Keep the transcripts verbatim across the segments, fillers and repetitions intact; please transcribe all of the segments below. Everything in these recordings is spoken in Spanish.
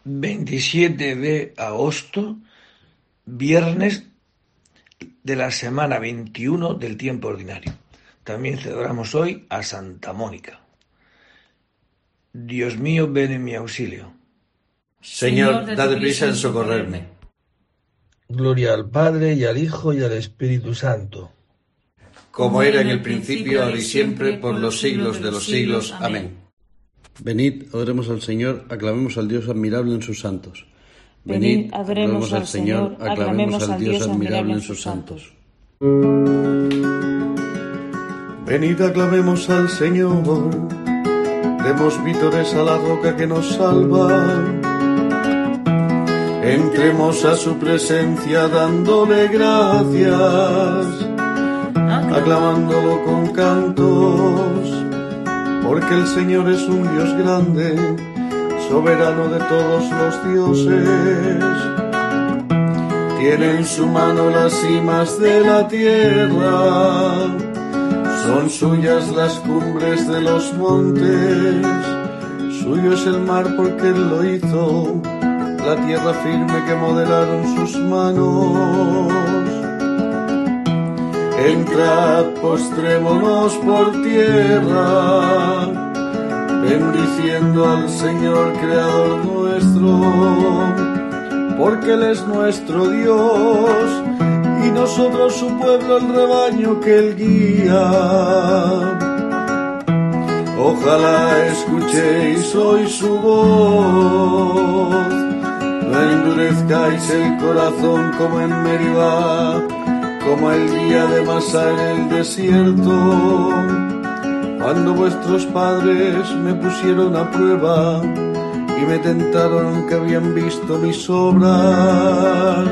veintisiete de agosto, viernes de la semana veintiuno del tiempo ordinario. También celebramos hoy a Santa Mónica. Dios mío, ven en mi auxilio. Señor, dad prisa en socorrerme. Gloria al Padre, y al Hijo, y al Espíritu Santo. Como era en el principio, ahora y siempre, por los siglos de los siglos. Amén. Venid, oremos al Señor, aclamemos al Dios admirable en sus santos. Venid, adoremos al Señor, aclamemos al Dios admirable en sus santos. Venid, aclamemos al Señor, demos vítores a la roca que nos salva. Entremos a su presencia dándole gracias, aclamándolo con cantos, porque el Señor es un Dios grande, soberano de todos los dioses. Tiene en su mano las cimas de la tierra, son suyas las cumbres de los montes. Suyo es el mar porque Él lo hizo, la tierra firme que modelaron sus manos. Entrad, postrémonos por tierra, bendiciendo al Señor Creador nuestro, porque Él es nuestro Dios, y nosotros su pueblo, el rebaño que Él guía. Ojalá escuchéis hoy su voz, no endurezcáis el corazón como en Meribá, como el día de Masá en el desierto, cuando vuestros padres me pusieron a prueba y me tentaron que habían visto mis obras.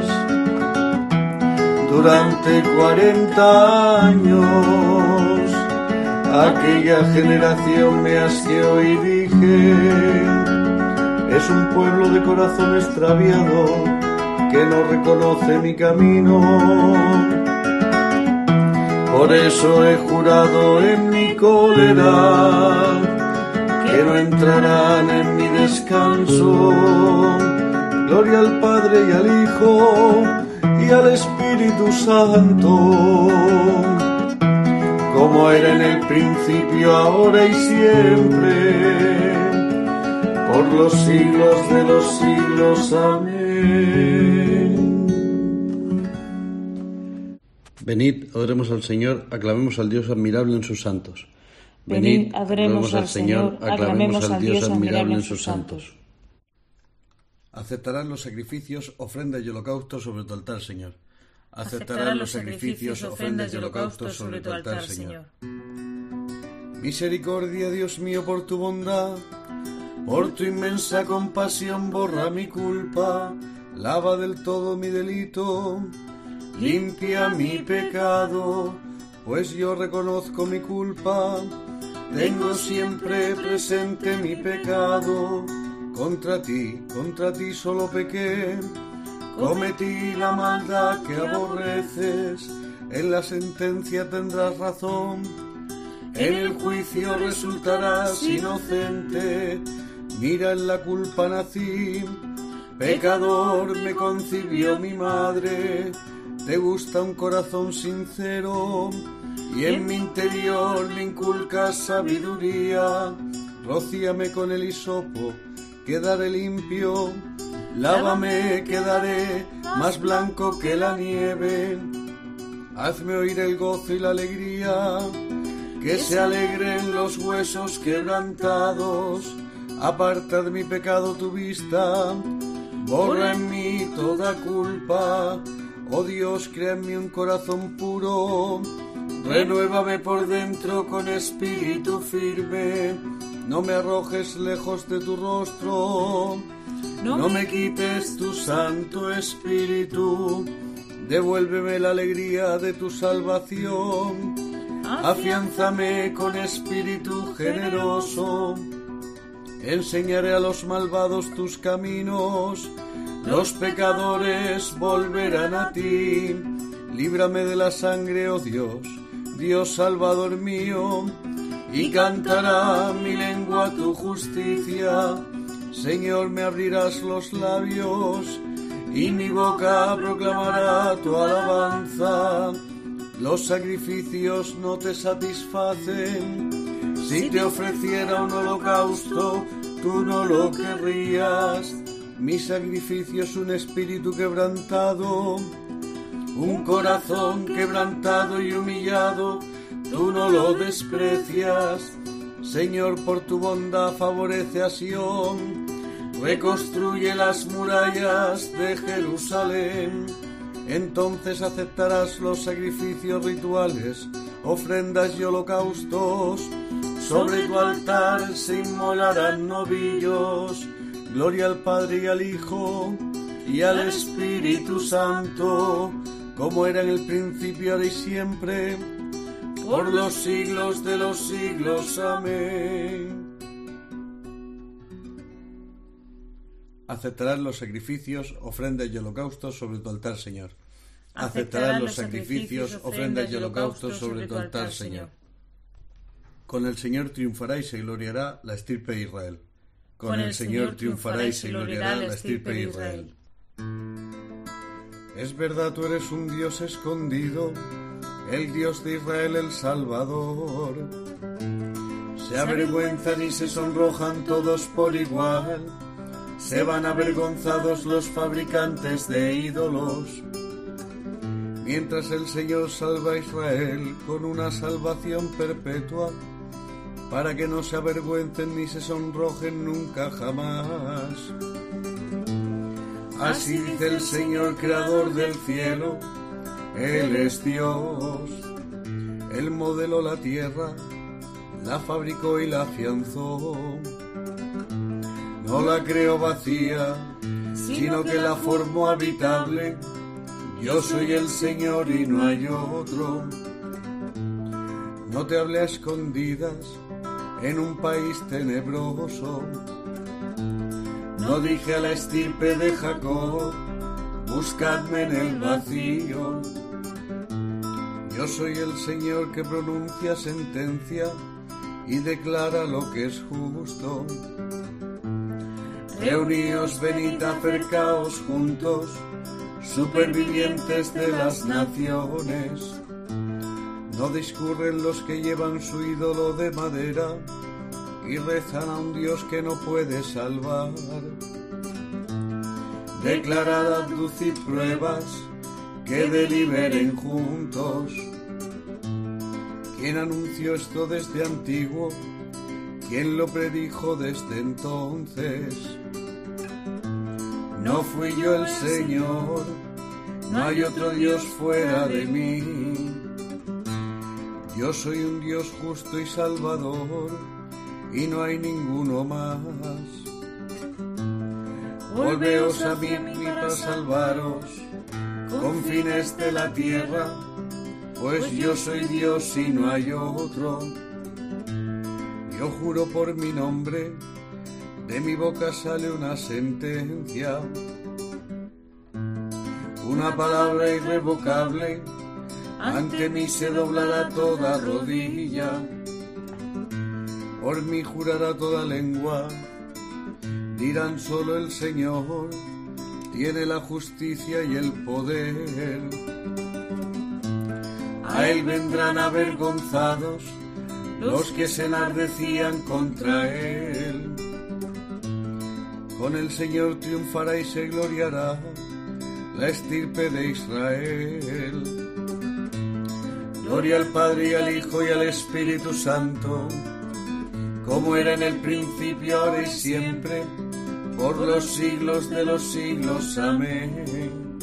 Durante cuarenta años aquella generación me asqueó y dije: es un pueblo de corazón extraviado que no reconoce mi camino. Por eso he jurado en mi cólera que no entrarán en mi descanso. Gloria al Padre y al Hijo y al Espíritu Santo, como era en el principio, ahora y siempre, por los siglos de los siglos. Amén. Venid, oremos al Señor, aclamemos al Dios admirable en sus santos. Venid, adoremos al Señor, aclamemos al Dios admirable en sus santos. Aceptarán los sacrificios, ofrendas y holocaustos sobre tu altar, Señor. Aceptarán los sacrificios, ofrendas y holocaustos sobre tu altar, Señor. Misericordia, Dios mío, por tu bondad, por tu inmensa compasión, borra mi culpa, lava del todo mi delito, limpia mi pecado, pues yo reconozco mi culpa, tengo siempre presente mi pecado. Contra ti, contra ti solo pequé, cometí la maldad que aborreces, en la sentencia tendrás razón, en el juicio resultarás inocente, mira en la culpa nací, pecador me concibió mi madre, te gusta un corazón sincero, y en mi interior me inculcas sabiduría, rocíame con el hisopo, quedaré limpio, lávame, quedaré más blanco que la nieve. Hazme oír el gozo y la alegría, que se alegren los huesos quebrantados. Aparta de mi pecado tu vista, borra en mí toda culpa. Oh Dios, crea en mí un corazón puro, renuévame por dentro con espíritu firme. No me arrojes lejos de tu rostro, no me quites tu Santo Espíritu. Devuélveme la alegría de tu salvación, afiánzame con espíritu generoso. Enseñaré a los malvados tus caminos, los pecadores volverán a ti. Líbrame de la sangre, oh Dios, Dios Salvador mío, y cantará mi lengua tu justicia. Señor, me abrirás los labios, y mi boca proclamará tu alabanza. Los sacrificios no te satisfacen. Si te ofreciera un holocausto, tú no lo querrías. Mi sacrificio es un espíritu quebrantado, un corazón quebrantado y humillado, tú no lo desprecias. Señor, por tu bondad favorece a Sión, reconstruye las murallas de Jerusalén. Entonces aceptarás los sacrificios rituales, ofrendas y holocaustos. Sobre tu altar se inmolarán novillos. Gloria al Padre y al Hijo y al Espíritu Santo, como era en el principio, ahora y siempre, por los siglos de los siglos. Amén. Aceptarás los sacrificios, ofrendas y holocaustos sobre tu altar, Señor. Aceptarás los sacrificios, ofrendas y holocaustos sobre tu altar, Señor. Con el Señor triunfará y se gloriará la estirpe de Israel. Con el Señor triunfará y se gloriará la estirpe de Israel. Es verdad, tú eres un Dios escondido, el Dios de Israel, el Salvador. Se avergüenzan y se sonrojan todos por igual. Se van avergonzados los fabricantes de ídolos. Mientras el Señor salva a Israel con una salvación perpetua, para que no se avergüencen ni se sonrojen nunca jamás. Así dice el Señor, creador del cielo, Él es Dios. Él modeló la tierra, la fabricó y la afianzó. No la creó vacía, sino que la formó habitable. Yo soy el Señor y no hay otro. No te hablé a escondidas en un país tenebroso. No dije a la estirpe de Jacob, buscadme en el vacío. Yo soy el Señor que pronuncia sentencia y declara lo que es justo. Reuníos, venid, acercaos juntos, supervivientes de las naciones. No discurren los que llevan su ídolo de madera y rezan a un Dios que no puede salvar. Declarad, aducid pruebas que deliberen juntos. ¿Quién anunció esto desde antiguo? ¿Quién lo predijo desde entonces? No fui yo el Señor, no hay otro Dios fuera de mí. Yo soy un Dios justo y salvador, y no hay ninguno más. Volveos a mí para salvaros, con fines de la tierra, pues yo soy Dios y no hay otro. Yo juro por mi nombre, de mi boca sale una sentencia, una palabra irrevocable. Ante mí se doblará toda rodilla, por mí jurará toda lengua. Dirán solo el Señor tiene la justicia y el poder. A él vendrán avergonzados los que se enardecían contra él. Con el Señor triunfará y se gloriará la estirpe de Israel. Gloria al Padre y al Hijo y al Espíritu Santo, como era en el principio, ahora y siempre, por los siglos de los siglos. Amén.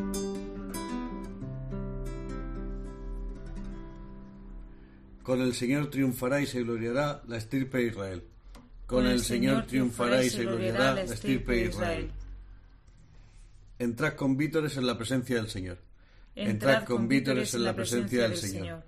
Con el Señor triunfará y se gloriará la estirpe de Israel. Con el Señor triunfará y se gloriará la estirpe de Israel. Entrad con vítores en la presencia del Señor. Entrad con vítores en la presencia del Señor.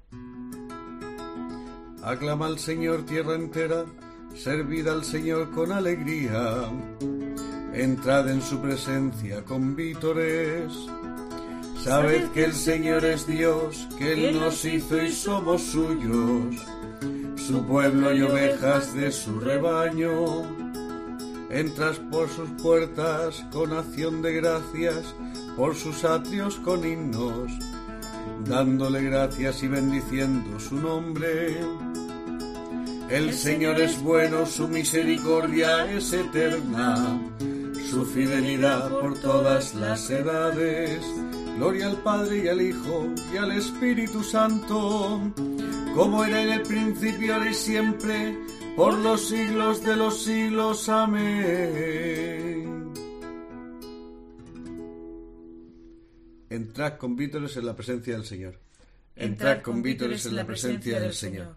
Aclama al Señor tierra entera, servid al Señor con alegría. Entrad en su presencia con vítores. Sabed que el Señor es Dios, que Él nos hizo y somos suyos, su pueblo y ovejas de su rebaño. Entras por sus puertas con acción de gracias, por sus atrios con himnos, dándole gracias y bendiciendo su nombre. El Señor es bueno, su misericordia es eterna, su fidelidad por todas las edades. Gloria al Padre y al Hijo y al Espíritu Santo, como era en el principio, ahora y siempre, por los siglos de los siglos. Amén. Entrad con vítores en la presencia del Señor. Entrad con vítores en la presencia del Señor.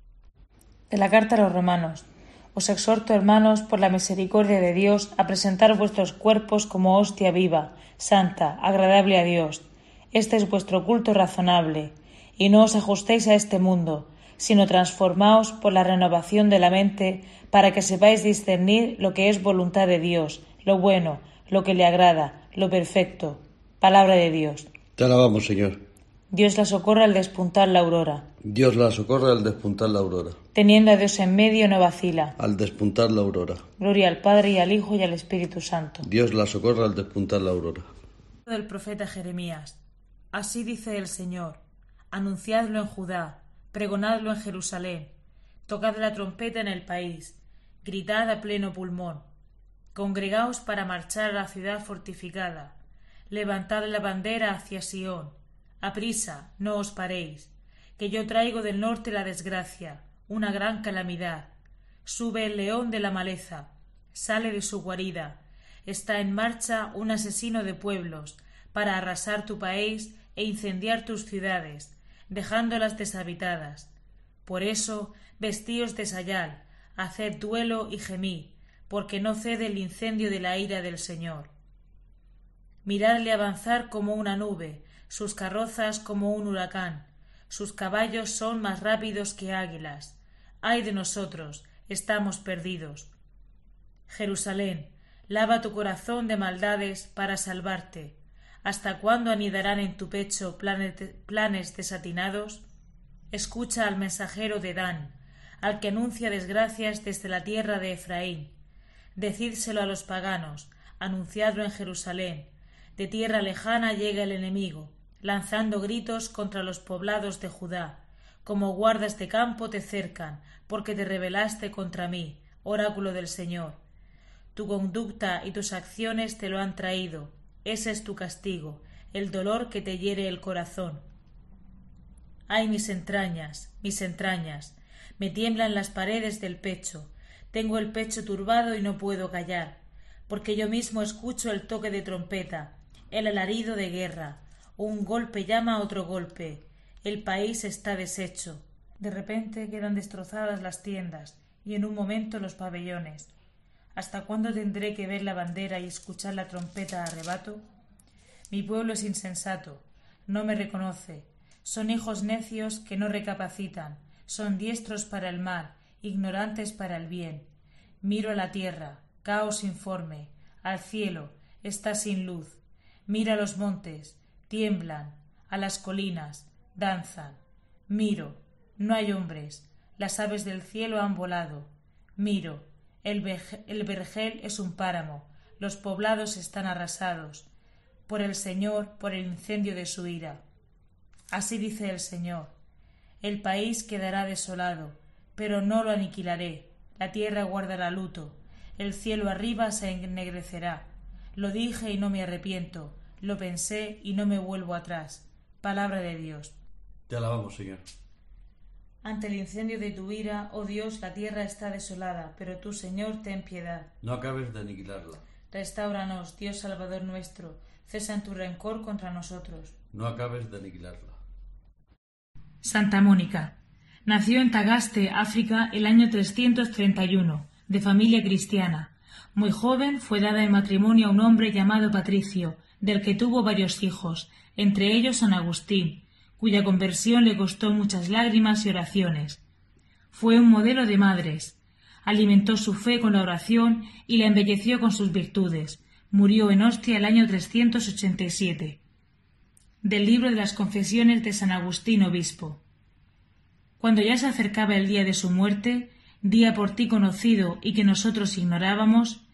De la carta a los romanos. Os exhorto, hermanos, por la misericordia de Dios, a presentar vuestros cuerpos como hostia viva, santa, agradable a Dios. Este es vuestro culto razonable. Y no os ajustéis a este mundo, sino transformaos por la renovación de la mente, para que sepáis discernir lo que es voluntad de Dios, lo bueno, lo que le agrada, lo perfecto. Palabra de Dios. Te alabamos, Señor. Dios la socorra al despuntar la aurora. Dios la socorre al despuntar la aurora. Teniendo a Dios en medio no vacila. Al despuntar la aurora. Gloria al Padre y al Hijo y al Espíritu Santo. Dios la socorre al despuntar la aurora. Del profeta Jeremías. Así dice el Señor: anunciadlo en Judá, pregonadlo en Jerusalén, tocad la trompeta en el país, gritad a pleno pulmón, congregaos para marchar a la ciudad fortificada, levantad la bandera hacia Sión, aprisa, no os paréis, que yo traigo del norte la desgracia, una gran calamidad. Sube el león de la maleza, sale de su guarida, está en marcha un asesino de pueblos, para arrasar tu país e incendiar tus ciudades, dejándolas deshabitadas. Por eso, vestíos de sayal, haced duelo y gemid, porque no cede el incendio de la ira del Señor. Miradle avanzar como una nube, sus carrozas como un huracán, sus caballos son más rápidos que águilas. ¡Ay de nosotros! Estamos perdidos. Jerusalén, lava tu corazón de maldades para salvarte. ¿Hasta cuándo anidarán en tu pecho planes, planes desatinados? Escucha al mensajero de Dan, al que anuncia desgracias desde la tierra de Efraín. Decídselo a los paganos, anunciadlo en Jerusalén. De tierra lejana llega el enemigo, lanzando gritos contra los poblados de Judá. Como guardas de campo te cercan, porque te rebelaste contra mí, oráculo del Señor. Tu conducta y tus acciones te lo han traído. Ese es tu castigo, el dolor que te hiere el corazón. Ay, mis entrañas, mis entrañas, me tiemblan las paredes del pecho, tengo el pecho turbado y no puedo callar, porque yo mismo escucho el toque de trompeta, el alarido de guerra, un golpe llama a otro golpe, el país está deshecho. De repente quedan destrozadas las tiendas y en un momento los pabellones. ¿Hasta cuándo tendré que ver la bandera y escuchar la trompeta a arrebato? Mi pueblo es insensato, no me reconoce. Son hijos necios que no recapacitan, son diestros para el mal, ignorantes para el bien. Miro a la tierra, caos informe, al cielo, está sin luz. Mira los montes, tiemblan, a las colinas, danzan. Miro, no hay hombres, las aves del cielo han volado. Miro, el, vej- el vergel es un páramo, los poblados están arrasados, por el Señor, por el incendio de su ira. Así dice el Señor: el país quedará desolado, pero no lo aniquilaré, la tierra guardará luto, el cielo arriba se ennegrecerá. Lo dije y no me arrepiento, lo pensé y no me vuelvo atrás. Palabra de Dios. Te alabamos, Señor. Ante el incendio de tu ira, oh Dios, la tierra está desolada, pero tú, Señor, ten piedad. No acabes de aniquilarla. Restáuranos, Dios Salvador nuestro, cesa en tu rencor contra nosotros. No acabes de aniquilarla. Santa Mónica. Nació en Tagaste, África, el año trescientos treinta y uno, de familia cristiana. Muy joven fue dada en matrimonio a un hombre llamado Patricio, del que tuvo varios hijos, entre ellos San Agustín, cuya conversión le costó muchas lágrimas y oraciones. Fue un modelo de madres. Alimentó su fe con la oración y la embelleció con sus virtudes. Murió en Ostia el año trescientos ochenta y siete. Del libro de las Confesiones de San Agustín, obispo. Cuando ya se acercaba el día de su muerte, día por ti conocido y que nosotros ignorábamos,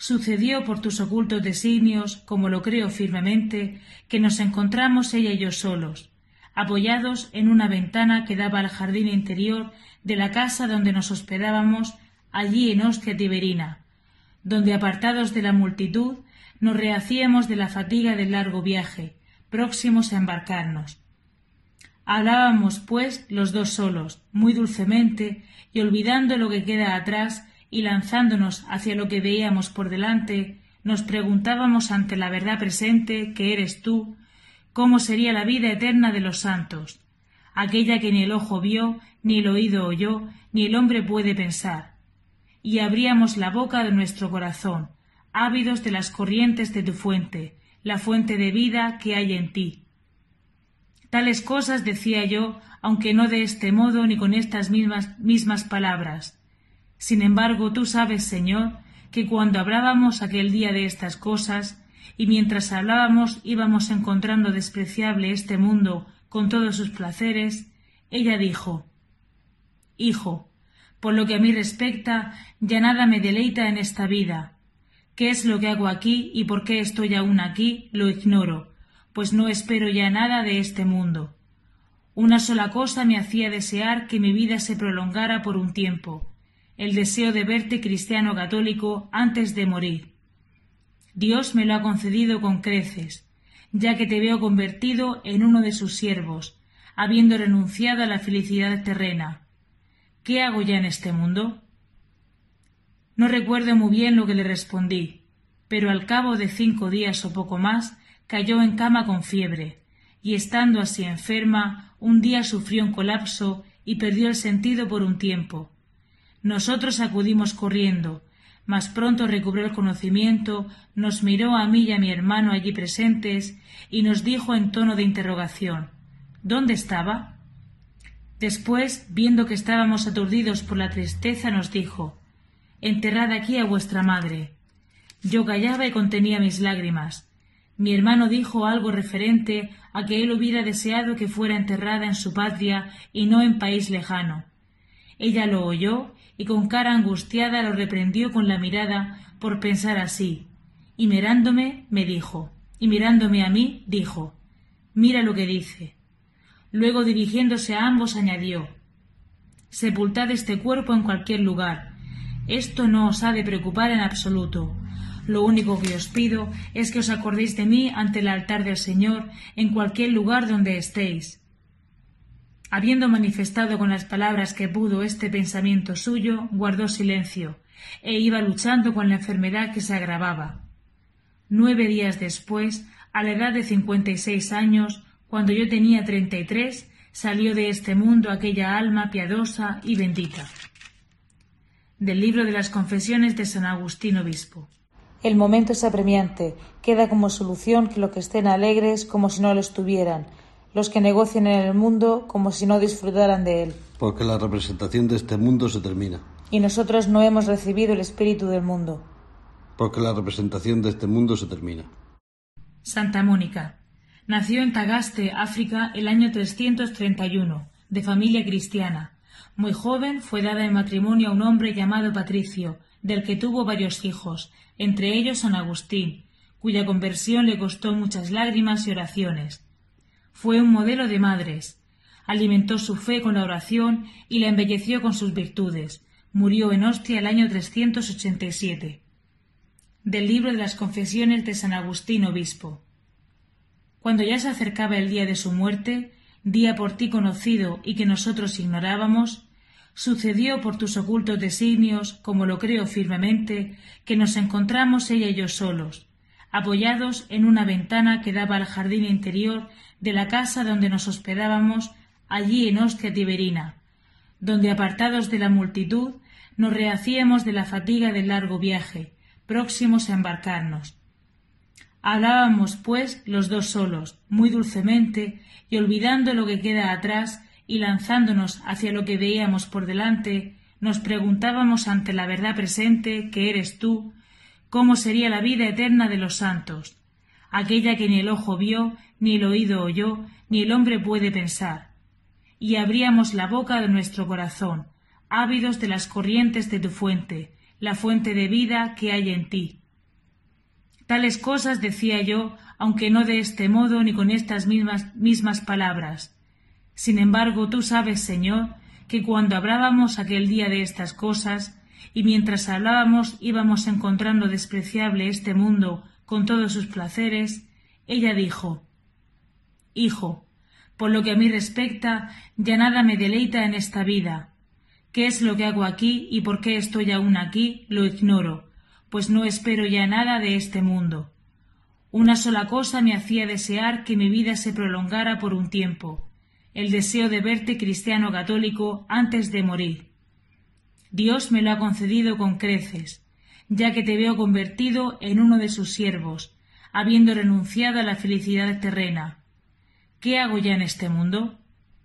Sucedió por tus ocultos designios, como lo creo firmemente, que nos encontramos ella y yo solos, apoyados en una ventana que daba al jardín interior de la casa donde nos hospedábamos, allí en Ostia Tiberina, donde, apartados de la multitud, nos rehacíamos de la fatiga del largo viaje, próximos a embarcarnos. Hablábamos, pues, los dos solos, muy dulcemente, y olvidando lo que queda atrás y lanzándonos hacia lo que veíamos por delante, nos preguntábamos ante la verdad presente, que eres tú, cómo sería la vida eterna de los santos, aquella que ni el ojo vio, ni el oído oyó, ni el hombre puede pensar. Y abríamos la boca de nuestro corazón, ávidos de las corrientes de tu fuente, la fuente de vida que hay en ti. Tales cosas decía yo, aunque no de este modo ni con estas mismas, mismas palabras. Sin embargo, tú sabes, Señor, que cuando hablábamos aquel día de estas cosas, y mientras hablábamos íbamos encontrando despreciable este mundo con todos sus placeres, ella dijo: Hijo, por lo que a mí respecta, ya nada me deleita en esta vida. ¿Qué es lo que hago aquí y por qué estoy aún aquí? Lo ignoro, pues no espero ya nada de este mundo. Una sola cosa me hacía desear que mi vida se prolongara por un tiempo, el deseo de verte cristiano católico antes de morir. Dios me lo ha concedido con creces, ya que te veo convertido en uno de sus siervos, habiendo renunciado a la felicidad terrena. ¿Qué hago ya en este mundo? No recuerdo muy bien lo que le respondí, pero al cabo de cinco días o poco más cayó en cama con fiebre, y estando así enferma, un día sufrió un colapso y perdió el sentido por un tiempo. Nosotros acudimos corriendo, mas pronto recobró el conocimiento, nos miró a mí y a mi hermano allí presentes y nos dijo en tono de interrogación: ¿Dónde estaba? Después, viendo que estábamos aturdidos por la tristeza, nos dijo: Enterrad aquí a vuestra madre. Yo callaba y contenía mis lágrimas. Mi hermano dijo algo referente a que él hubiera deseado que fuera enterrada en su patria y no en país lejano. Ella lo oyó y con cara angustiada lo reprendió con la mirada por pensar así, y mirándome me dijo, y mirándome a mí dijo: Mira lo que dice. Luego, dirigiéndose a ambos, añadió: Sepultad este cuerpo en cualquier lugar. Esto no os ha de preocupar en absoluto. Lo único que os pido es que os acordéis de mí ante el altar del Señor en cualquier lugar donde estéis. Habiendo manifestado con las palabras que pudo este pensamiento suyo, guardó silencio, e iba luchando con la enfermedad que se agravaba. Nueve días después, a la edad de cincuenta y seis años, cuando yo tenía treinta y tres, salió de este mundo aquella alma piadosa y bendita. Del libro de las Confesiones de San Agustín Obispo. El momento es apremiante, queda como solución que los que estén alegres como si no lo estuvieran, los que negocian en el mundo como si no disfrutaran de él. Porque la representación de este mundo se termina. Y nosotros no hemos recibido el espíritu del mundo. Porque la representación de este mundo se termina. Santa Mónica. Nació en Tagaste, África, el año trescientos treinta y uno, de familia cristiana. Muy joven fue dada en matrimonio a un hombre llamado Patricio, del que tuvo varios hijos, entre ellos San Agustín, cuya conversión le costó muchas lágrimas y oraciones. Fue un modelo de madres. Alimentó su fe con la oración y la embelleció con sus virtudes. Murió en Ostia el año trescientos ochenta y siete. Del libro de las Confesiones de San Agustín Obispo. Cuando ya se acercaba el día de su muerte, día por ti conocido y que nosotros ignorábamos, sucedió por tus ocultos designios, como lo creo firmemente, que nos encontramos ella y yo solos, apoyados en una ventana que daba al jardín interior de la casa donde nos hospedábamos, allí en Ostia Tiberina, donde, apartados de la multitud, nos rehacíamos de la fatiga del largo viaje, próximos a embarcarnos. Hablábamos, pues, los dos solos, muy dulcemente, y olvidando lo que queda atrás y lanzándonos hacia lo que veíamos por delante, nos preguntábamos ante la verdad presente, que eres tú, cómo sería la vida eterna de los santos, aquella que ni el ojo vio, ni el oído oyó, ni el hombre puede pensar. Y abríamos la boca de nuestro corazón, ávidos de las corrientes de tu fuente, la fuente de vida que hay en ti. Tales cosas decía yo, aunque no de este modo ni con estas mismas, mismas palabras. Sin embargo, tú sabes, Señor, que cuando hablábamos aquel día de estas cosas, y mientras hablábamos íbamos encontrando despreciable este mundo con todos sus placeres, ella dijo: Hijo, por lo que a mí respecta, ya nada me deleita en esta vida. ¿Qué es lo que hago aquí y por qué estoy aún aquí? Lo ignoro, pues no espero ya nada de este mundo. Una sola cosa me hacía desear que mi vida se prolongara por un tiempo, el deseo de verte cristiano católico antes de morir. Dios me lo ha concedido con creces, ya que te veo convertido en uno de sus siervos, habiendo renunciado a la felicidad terrena. ¿Qué hago ya en este mundo?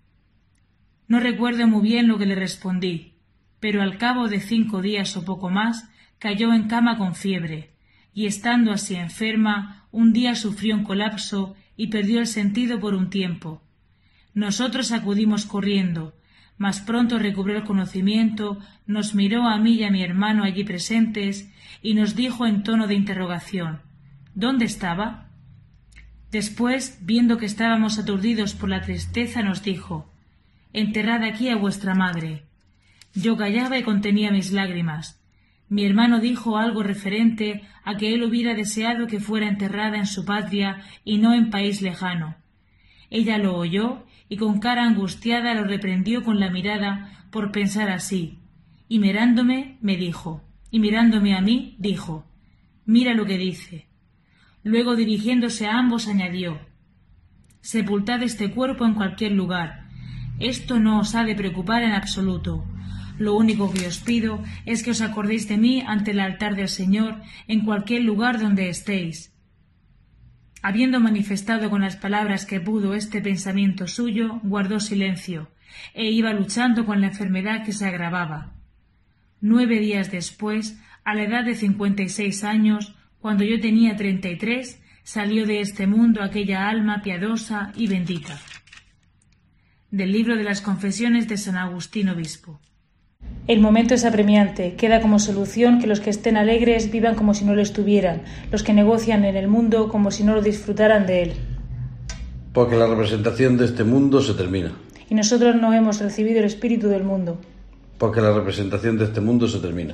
No recuerdo muy bien lo que le respondí, pero al cabo de cinco días o poco más cayó en cama con fiebre, y estando así enferma, un día sufrió un colapso y perdió el sentido por un tiempo. Nosotros acudimos corriendo, mas pronto recobró el conocimiento, nos miró a mí y a mi hermano allí presentes y nos dijo en tono de interrogación: ¿Dónde estaba? Después, viendo que estábamos aturdidos por la tristeza, nos dijo: Enterrad aquí a vuestra madre. Yo callaba y contenía mis lágrimas. Mi hermano dijo algo referente a que él hubiera deseado que fuera enterrada en su patria y no en país lejano. Ella lo oyó y con cara angustiada lo reprendió con la mirada por pensar así, y mirándome me dijo, y mirándome a mí dijo: Mira lo que dice. Luego, dirigiéndose a ambos, añadió: Sepultad este cuerpo en cualquier lugar. Esto no os ha de preocupar en absoluto. Lo único que os pido es que os acordéis de mí ante el altar del Señor en cualquier lugar donde estéis. Habiendo manifestado con las palabras que pudo este pensamiento suyo, guardó silencio, e iba luchando con la enfermedad que se agravaba. Nueve días después, a la edad de cincuenta y seis años, cuando yo tenía treinta y tres, salió de este mundo aquella alma piadosa y bendita. Del libro de las Confesiones de San Agustín Obispo. El momento es apremiante. Queda como solución que los que estén alegres vivan como si no lo estuvieran, los que negocian en el mundo como si no lo disfrutaran de él. Porque la representación de este mundo se termina. Y nosotros no hemos recibido el espíritu del mundo. Porque la representación de este mundo se termina.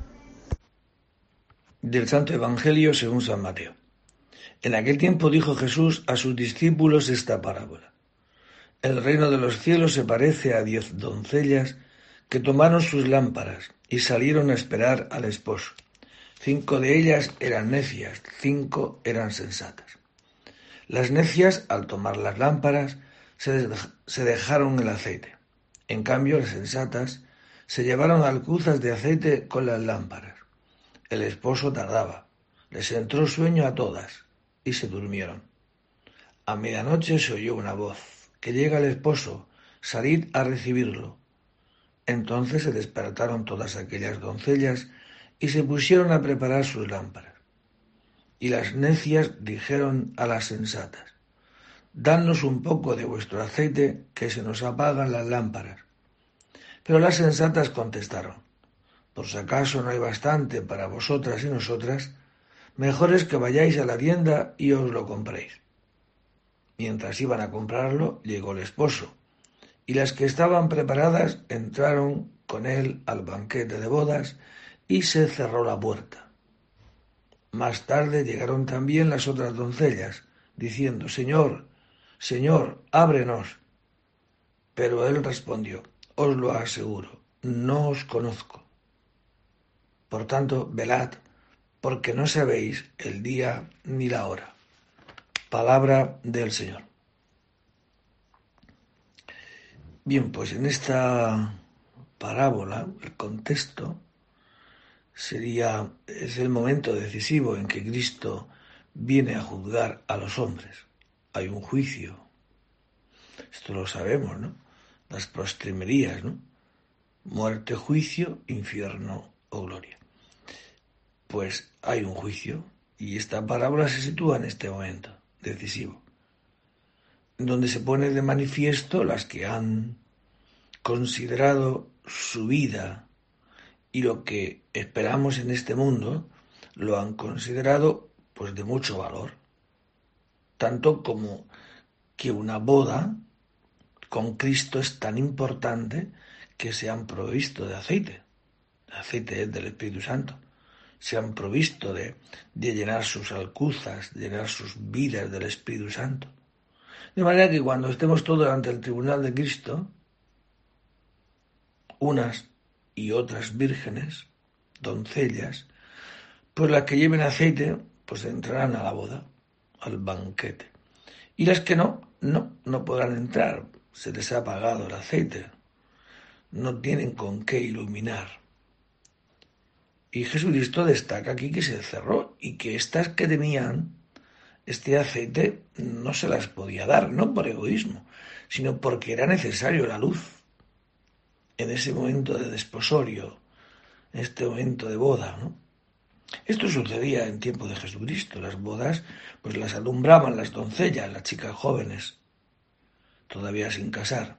Del Santo Evangelio según San Mateo. En aquel tiempo dijo Jesús a sus discípulos esta parábola: El reino de los cielos se parece a diez doncellas que tomaron sus lámparas y salieron a esperar al esposo. Cinco de ellas eran necias, cinco eran sensatas. Las necias, al tomar las lámparas, se, se dejaron el aceite. En cambio, las sensatas se llevaron alcuzas de aceite con las lámparas. El esposo tardaba, les entró sueño a todas, y se durmieron. A medianoche se oyó una voz: que llega el esposo, salid a recibirlo. Entonces se despertaron todas aquellas doncellas y se pusieron a preparar sus lámparas. Y las necias dijeron a las sensatas: Dadnos un poco de vuestro aceite, que se nos apagan las lámparas. Pero las sensatas contestaron: Por si acaso no hay bastante para vosotras y nosotras, mejor es que vayáis a la tienda y os lo compréis. Mientras iban a comprarlo, llegó el esposo, y las que estaban preparadas entraron con él al banquete de bodas, y se cerró la puerta. Más tarde llegaron también las otras doncellas, diciendo: Señor, Señor, ábrenos. Pero él respondió: Os lo aseguro, no os conozco. Por tanto, velad, porque no sabéis el día ni la hora. Palabra del Señor. Bien, pues en esta parábola, el contexto sería, es el momento decisivo en que Cristo viene a juzgar a los hombres. Hay un juicio. Esto lo sabemos, ¿no? Las postrimerías, ¿no? Muerte, juicio, infierno o gloria. Pues hay un juicio, y esta parábola se sitúa en este momento decisivo, donde se pone de manifiesto las que han considerado su vida y lo que esperamos en este mundo, lo han considerado pues de mucho valor, tanto como que una boda con Cristo es tan importante que se han provisto de aceite. El aceite es del Espíritu Santo. Se han provisto de, de llenar sus alcuzas, de llenar sus vidas del Espíritu Santo. De manera que cuando estemos todos ante el tribunal de Cristo, unas y otras vírgenes, doncellas, pues las que lleven aceite, pues entrarán a la boda, al banquete. Y las que no, no, no podrán entrar, se les ha apagado el aceite, no tienen con qué iluminar. Y Jesucristo destaca aquí que se cerró y que estas que tenían este aceite no se las podía dar, no por egoísmo, sino porque era necesario la luz en ese momento de desposorio, en este momento de boda, ¿no? Esto sucedía en tiempo de Jesucristo. Las bodas pues las alumbraban las doncellas, las chicas jóvenes, todavía sin casar.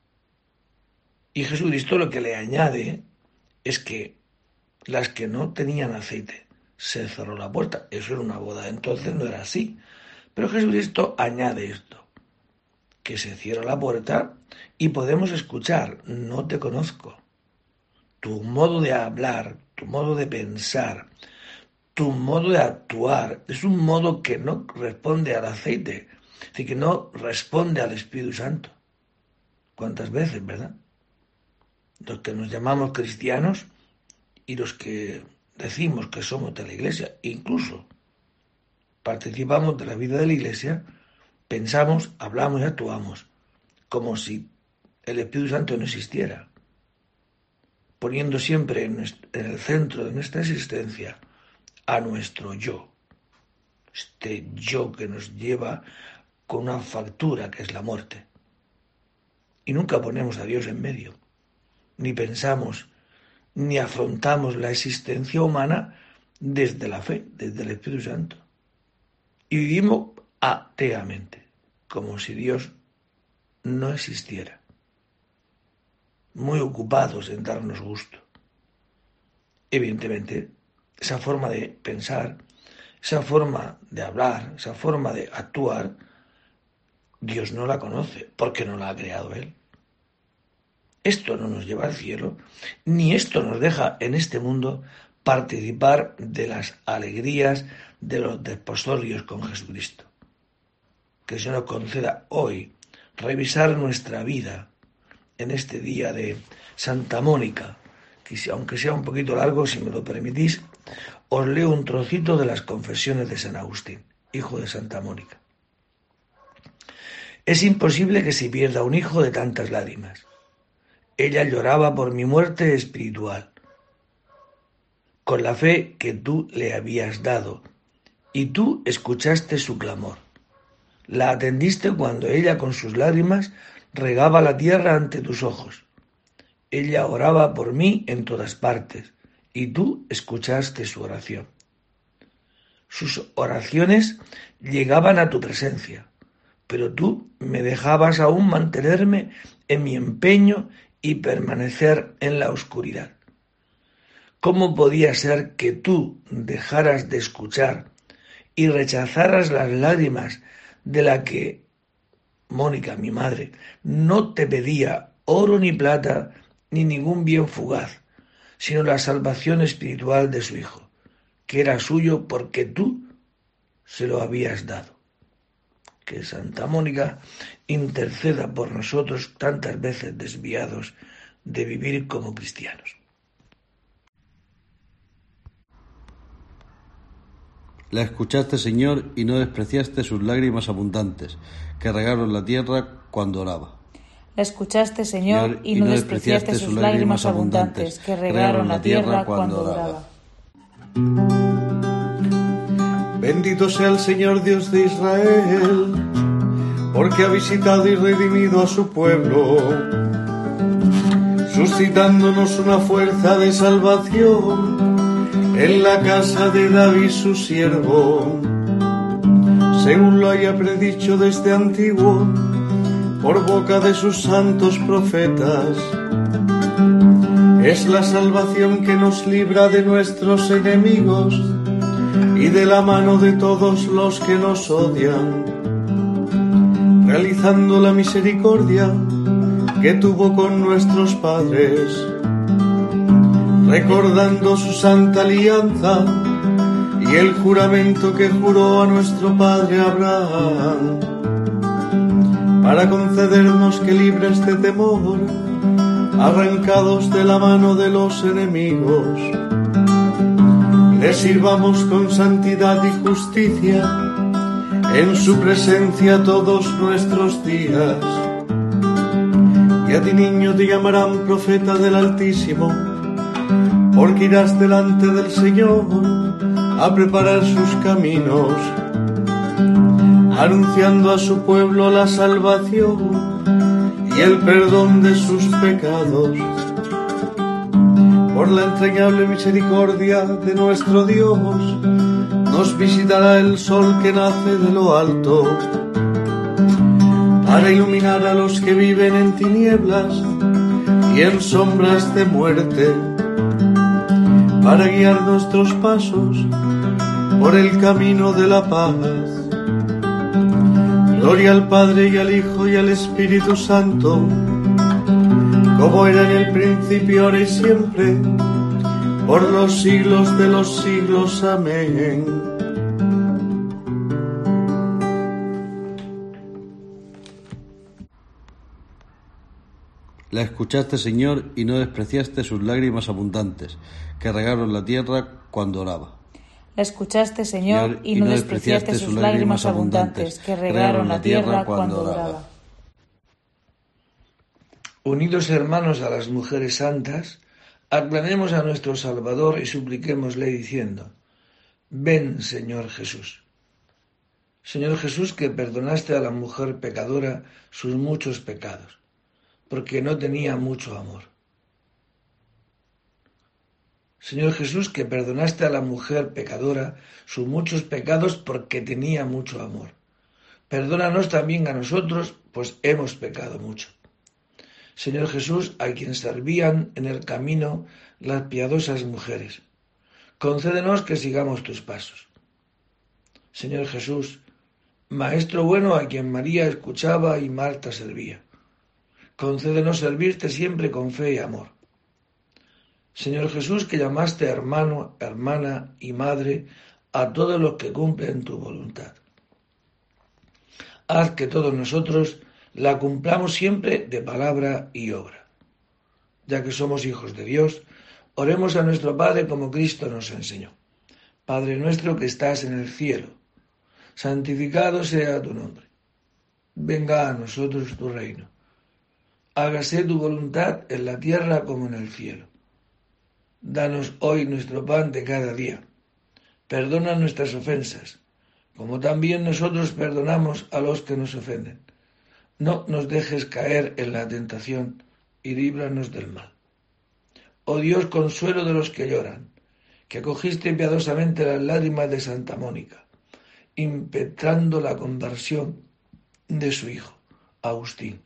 Y Jesucristo lo que le añade es que las que no tenían aceite, se cerró la puerta. Eso era una boda, entonces no era así. Pero Jesucristo añade esto, que se cierra la puerta y podemos escuchar, no te conozco. Tu modo de hablar, tu modo de pensar, tu modo de actuar, es un modo que no responde al aceite, es decir, que no responde al Espíritu Santo. ¿Cuántas veces, verdad? Los que nos llamamos cristianos y los que decimos que somos de la Iglesia, incluso participamos de la vida de la Iglesia, pensamos, hablamos y actuamos como si el Espíritu Santo no existiera, poniendo siempre en, nuestro, en el centro de nuestra existencia a nuestro yo, este yo que nos lleva con una factura que es la muerte. Y nunca ponemos a Dios en medio, ni pensamos, ni afrontamos la existencia humana desde la fe, desde el Espíritu Santo. Y vivimos ateamente, como si Dios no existiera, muy ocupados en darnos gusto. Evidentemente, esa forma de pensar, esa forma de hablar, esa forma de actuar, Dios no la conoce, porque no la ha creado Él. Esto no nos lleva al cielo, ni esto nos deja en este mundo participar de las alegrías de los desposorios con Jesucristo. Que se nos conceda hoy revisar nuestra vida en este día de Santa Mónica, que aunque sea un poquito largo, si me lo permitís, os leo un trocito de las confesiones de San Agustín, hijo de Santa Mónica. Es imposible que se pierda un hijo de tantas lágrimas. Ella lloraba por mi muerte espiritual, con la fe que tú le habías dado, y tú escuchaste su clamor. La atendiste cuando ella con sus lágrimas regaba la tierra ante tus ojos. Ella oraba por mí en todas partes, y tú escuchaste su oración. Sus oraciones llegaban a tu presencia, pero tú me dejabas aún mantenerme en mi empeño y permanecer en la oscuridad. ¿Cómo podía ser que tú dejaras de escuchar y rechazaras las lágrimas de la que Mónica, mi madre, no te pedía oro ni plata ni ningún bien fugaz, sino la salvación espiritual de su hijo, que era suyo porque tú se lo habías dado? Que Santa Mónica interceda por nosotros tantas veces desviados de vivir como cristianos. La escuchaste, Señor, y no despreciaste sus lágrimas abundantes, que regaron la tierra cuando oraba. La escuchaste, Señor, y no despreciaste sus lágrimas abundantes, que regaron la tierra cuando oraba. Bendito sea el Señor Dios de Israel, porque ha visitado y redimido a su pueblo, suscitándonos una fuerza de salvación en la casa de David su siervo, según lo haya predicho desde antiguo, por boca de sus santos profetas. Es la salvación que nos libra de nuestros enemigos y de la mano de todos los que nos odian, realizando la misericordia que tuvo con nuestros padres, recordando su santa alianza y el juramento que juró a nuestro padre Abraham, para concedernos que libres de temor, arrancados de la mano de los enemigos, le sirvamos con santidad y justicia en su presencia todos nuestros días. Y a ti, niño, te llamarán profeta del Altísimo, porque irás delante del Señor a preparar sus caminos, anunciando a su pueblo la salvación y el perdón de sus pecados. Por la entrañable misericordia de nuestro Dios, nos visitará el sol que nace de lo alto, para iluminar a los que viven en tinieblas y en sombras de muerte, para guiar nuestros pasos por el camino de la paz. Gloria al Padre y al Hijo y al Espíritu Santo, como era en el principio, ahora y siempre, por los siglos de los siglos. Amén. La escuchaste, Señor, y no despreciaste sus lágrimas abundantes, que regaron la tierra cuando oraba. La escuchaste, Señor, y no despreciaste sus lágrimas abundantes, que regaron la tierra cuando oraba. Unidos, hermanos, a las mujeres santas, aclamemos a nuestro Salvador y supliquémosle diciendo: ven, Señor Jesús. Señor Jesús, que perdonaste a la mujer pecadora sus muchos pecados, porque no tenía mucho amor. Señor Jesús, que perdonaste a la mujer pecadora sus muchos pecados porque tenía mucho amor. Perdónanos también a nosotros, pues hemos pecado mucho. Señor Jesús, a quien servían en el camino las piadosas mujeres, concédenos que sigamos tus pasos. Señor Jesús, Maestro bueno, a quien María escuchaba y Marta servía, concédenos servirte siempre con fe y amor. Señor Jesús, que llamaste hermano, hermana y madre a todos los que cumplen tu voluntad, haz que todos nosotros la cumplamos siempre de palabra y obra. Ya que somos hijos de Dios, oremos a nuestro Padre como Cristo nos enseñó. Padre nuestro que estás en el cielo, santificado sea tu nombre. Venga a nosotros tu reino. Hágase tu voluntad en la tierra como en el cielo. Danos hoy nuestro pan de cada día. Perdona nuestras ofensas, como también nosotros perdonamos a los que nos ofenden. No nos dejes caer en la tentación y líbranos del mal. Oh Dios, consuelo de los que lloran, que acogiste piadosamente las lágrimas de Santa Mónica, impetrando la conversión de su hijo, Agustín.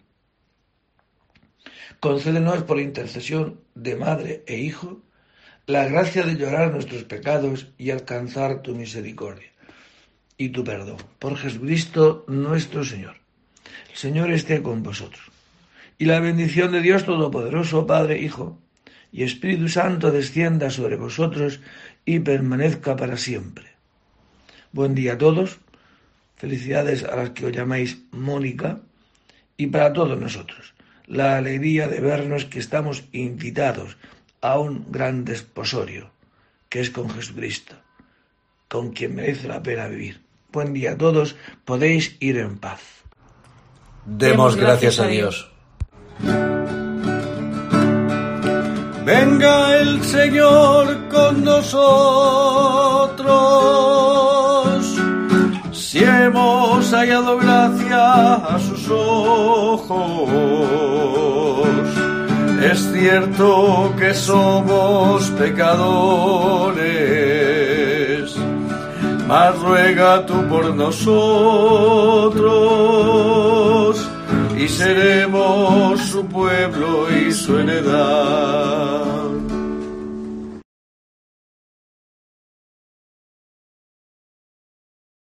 Concédenos por intercesión de madre e hijo la gracia de llorar nuestros pecados y alcanzar tu misericordia y tu perdón. Por Jesucristo nuestro Señor. El Señor esté con vosotros. Y la bendición de Dios Todopoderoso, Padre, Hijo y Espíritu Santo descienda sobre vosotros y permanezca para siempre. Buen día a todos. Felicidades a las que os llamáis Mónica y para todos nosotros. La alegría de vernos que estamos invitados a un gran desposorio, que es con Jesucristo, con quien merece la pena vivir. Buen día a todos, podéis ir en paz. Demos gracias a Dios. Venga el Señor con nosotros, si hemos hallado gracia a sus ojos. Es cierto que somos pecadores, mas ruega tú por nosotros, y seremos su pueblo y su heredad.